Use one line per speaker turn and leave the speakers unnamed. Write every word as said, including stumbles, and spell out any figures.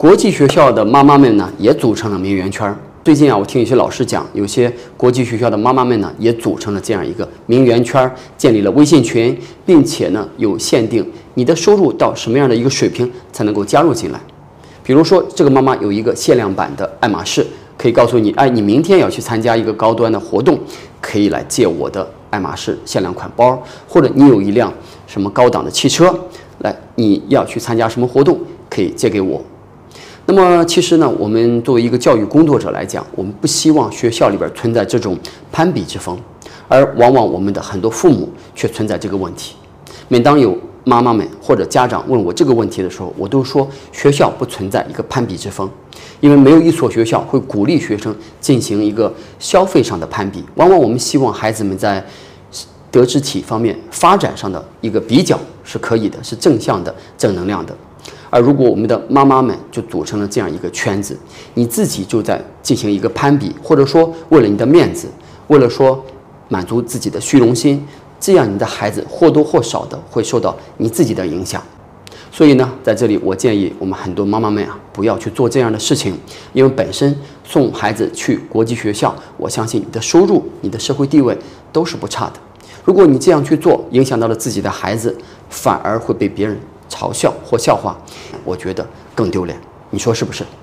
国际学校的妈妈们呢，也组成了名媛圈。最近啊，我听有些老师讲，有些国际学校的妈妈们呢，也组成了这样一个名媛圈，建立了微信群，并且呢，有限定你的收入到什么样的一个水平才能够加入进来。比如说，这个妈妈有一个限量版的爱马仕，可以告诉你，哎，你明天要去参加一个高端的活动，可以来借我的爱马仕限量款包，或者你有一辆什么高档的汽车，来，你要去参加什么活动，可以借给我。那么其实呢，我们作为一个教育工作者来讲，我们不希望学校里边存在这种攀比之风，而往往我们的很多父母却存在这个问题。每当有妈妈们或者家长问我这个问题的时候，我都说学校不存在一个攀比之风，因为没有一所学校会鼓励学生进行一个消费上的攀比。往往我们希望孩子们在德智体方面发展上的一个比较是可以的，是正向的、正能量的。而如果我们的妈妈们就组成了这样一个圈子，你自己就在进行一个攀比，或者说为了你的面子，为了说满足自己的虚荣心，这样你的孩子或多或少的会受到你自己的影响。所以呢，在这里我建议我们很多妈妈们啊，不要去做这样的事情，因为本身送孩子去国际学校，我相信你的收入、你的社会地位都是不差的。如果你这样去做，影响到了自己的孩子，反而会被别人嘲笑或笑话，我觉得更丢脸。你说是不是？